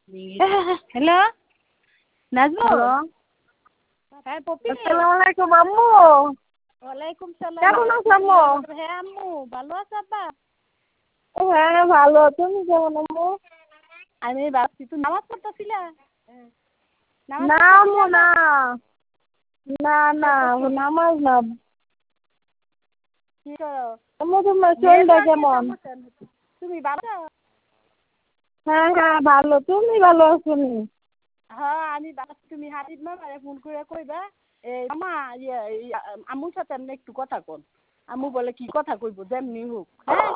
Hello Nazmul. Hello, হ্যাঁ পপি। আসসালামু আলাইকুম আম্মু। ওয়ালাইকুম সালাম। কেমন আছো আম্মু? হ্যাঁ আম্মু ভালো আছে আব্বা? হ্যাঁ ভালো, তুমি কেমন আম্মু? আমি ভাবছি তুই নামাজ পড়তেছিলা? নামাজ না আম্মু পড়তেছিলা? না, না না নামাজ না। কি করো? আম্মু তোমার শরীরটা নেটওয়ার্কের কেমন? সমস্যা। তুমি ভালো আছো? হ্যাঁ হ্যাঁ ভালো, তুমি ভালো আছো নি? হ্যাঁ আমি ভালো আছি। তুমি হাবিব মামারে ফোন করে কইবা মামা আম্মুর সাথে আপনি একটু কথা কন। আম্মু বলে কি কথা কইব যেমনি হোক। হ্যাঁ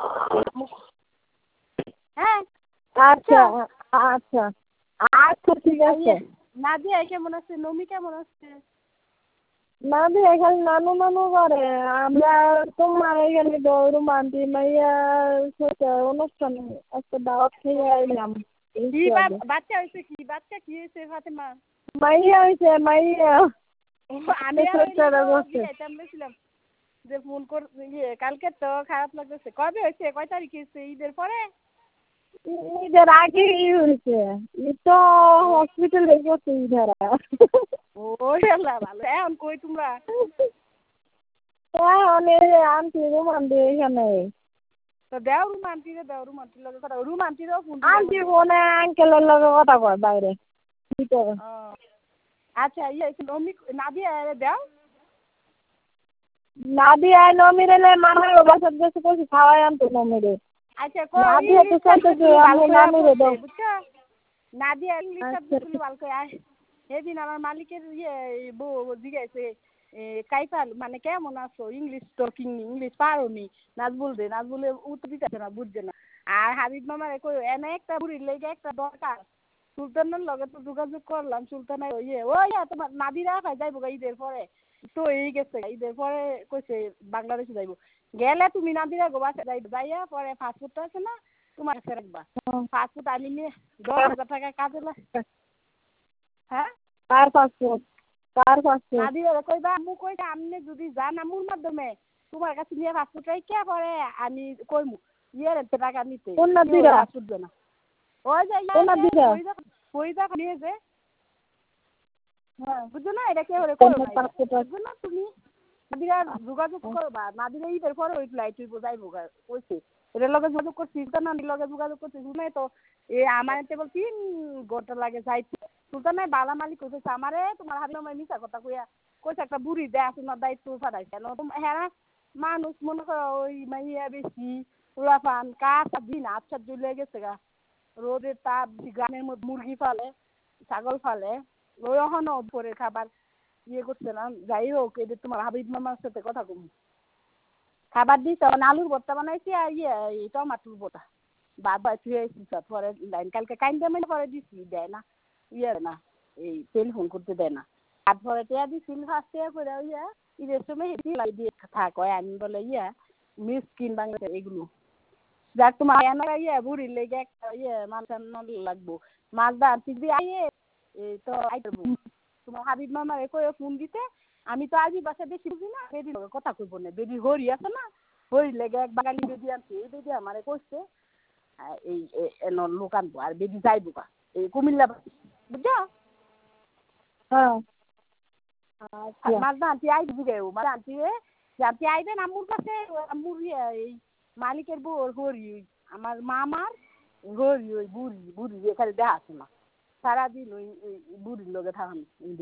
হ্যাঁ আচ্ছা আচ্ছা আচ্ছা ঠিক আছে। নাদিয়া কেমন আছে? নমি কেমন আছে? না দিয়ে এখানে নানু নানু করে, আমরা তোমার এখানে গৌরব আন্টি মাইয়ার সাথে অনুষ্ঠানে একটা দাওয়াত খেয়ে আইলাম। কি একটু আগে বাচ্চা হয়েছে? কি বাচ্চা কি হয়েছে ফাতেমা? মাইয়া হয়েছে মাইয়া। আমি আর ওই ছেলেটা করছে বিয়েতে বলেছিলাম যে ফোন কর কালকে তো খারাপ লাগতেছে। কবে হয়েছে? কয় তারিখ হয়েছে? ঈদের পরে? ঈদের আগে হয়েছে, ঈদ তো হসপিটালে গেছে ঈদেরা। ও আল্লাহ ভালো। এখন কই তোমরা? এখন আন্টি রুমান্টি এখানে। তো দেও রুম আন্টিরে, দেও রুম আন্টির লগে কথা। রুম আন্টিরও ফোন আন্টি ফোনে আঙ্কেলের লগে কথা কয় বাইরে ভিতরে। ও আচ্ছা নমি নাদিয়া দেও। নাদিয়া নমিরে মামার বাসার কাছে কইছি খাওয়াই আনতো নমিরে। আচ্ছা নাদিয়া তো ইংলিশ চাইতেছে সাবজেক্টগুলো ভালো আমি করে নানুরে পড়তে দাও। বুঝছো? নাদিয়া ইংলিশ আচ্ছা সাবজেক্টগুলো ভালো করে সেদিন আমার মালিকের বউ জিজ্ঞাসে কাইফাল মানে কেমন আছো? ইংলিশ টকিং ইংলিশ পারোনি? নাজবুল রে নাজবুলে উত্তর দিতেছে না, বুঝছে না। আর হাবিব মামারে কই এনে একটা বুড়ির লেগে একটা দরকার। সুলতানের লগে তো যোগাযোগ করলাম। সুলতানের তোমার নাদিরা খাই যাইব ঈদের পরে। তো এই গেছে ঈদের পরে কইছে বাংলাদেশে যাইব। গেলে তুমি নাদিরা গো বাসা যাইয়া পরে ফাস্টফুডটা আছে না তোমার কাছে রাখবা। ফাস্টফুড আনি নিয়ে 10,000 টাকা কাজে হ্যাঁ কার পাসপোর্ট? কার পাসপোর্ট? নাদিরা কইবা আম্মু কইছে আপনি যদি যান আম্মুর মাধ্যমে তোমার কাছে নিয়ে ফাস্টফুড রাইখা পরে আমি কইমু টাকা নিতে কোন নাদিরা? ফাস্টফুড দেনা। ওই যে কোন নাদিরা? ফরিদা নিয়ে যে হ্যাঁ বুঝছো না এটা কে হরে করো না এটা পাসপোর্ট বুঝছো না তুমি? নাদিরা যোগাযোগ করবা। নাদিরা ঈদের পরে ওই ফ্লাইট যাইবো কইছে। এটার লগে যোগাযোগ করছি সুলতানের লগে যোগাযোগ করছি। শুনে তো আমার এতে বল 3 ঘন্টা লাগে যাইতে। সুলতানের বালা মালিক কইছে আমারে তোমার হাবিব মামার মিছা কথা কইয়া কইছে একটা বুড়ি দেয় আছে না দায়িত্ব ফাড়াই কেন হ্যাঁ মানুষ মনে করো ওই মাইয়া বেশি উড়াফান কাজ দিন আচ্ছা জ্বলে গেছে গা। রোদের তাপ গ্রামের মধ্যে মুরগি ফালে ছাগল ফালে ওই এখনো পরে খাবার করছে না। যাই হোক এটা তোমার হাবিব মামার সাথে কথা কম খাবার দিতে আলুর ভর্তা বানাইছি আর টমাটোর ভর্তা বাদ পরে লাইন কালকে কাইন্দা মানে পরে দিছি দেয় না না এই টেলিফোন করতে দেয় না। আর পরে টেয়া দিছিল ফার্স্ট টেয়া করে ঈদের সময় হেঁটে দিয়ে থাক হয় আমি বলে মিসকিন বাংলা এগুলো যাক তোমার বুড়ির লেগে একটা মাছ লাগবো মাছ দা আনতে আইয়ে এই তো তোমার হাবিব মামারে কয়ে ফোন দিতে। আমি তো আজই বাসা বেশি বুঝি না বেদির কথা কইব না। বেদি হরি আছে না হরির লেগে এক বাঙালি বেদি আনছে। এই বেদি আমারে কইছে এই লোক আনবো আর বেদি যাইবো কা এই কুমিল্লা বুঝছো? হ্যাঁ মাছ দা আনতে আই বুঝে মাছ আনতে আনতে আইবেন আম্মুর কাছে। আম্মুর এই মালিকের বউ হরি আমার মামার হরি ওই বুড়ি বুড়ি এখানে দেখা আছে না সারাদিন ওই বুড়ির লগে থাকান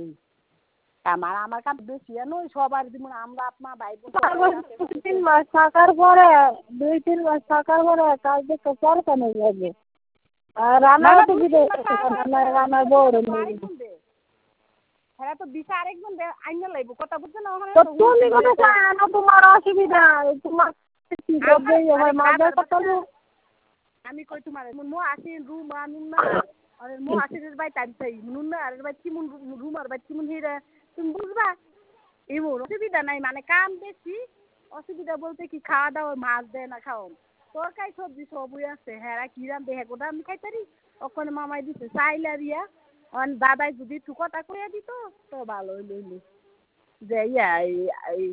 আমার কাম বেশি ওই সবার যেমন আমরা আপনার ভাই বোন 2-3 মাস থাকার পরে 2-3 মাস থাকার পরে কাজ দেখতে পরে নেই লাগে। আর রান্নাও তো দিতে রান্নার বউরে নেই। হ্যাঁ তো দিশা আরেকজন আইনা লাগব কথা বুঝছো না? তো তুমি কথা আনো তোমার অসুবিধা তোমার কি করবে আমার মাঝে কথা বলো। আমি কই তোমার মো আসি রুম আনুন না আর মো আসির ভাই টাইম নুন না আর ভাই কিমুন রুম আর ভাই কিমুন হিরা তুমি বুঝবা এমন অসুবিধা নাই মানে কাম বেশি অসুবিধা বলতে কি খাওয়া দাওয়া মাছ দেয় না খাওয়ান তরকারি সবজি সবই আছে হ্যাঁ কি রান দেখে গোটা আমি খাইতারি ওখানে মামাই দিছে চাইলারিয়া অন দাদাই যদি একটু কথা কইয়া দিত তো ভালো হইলো যে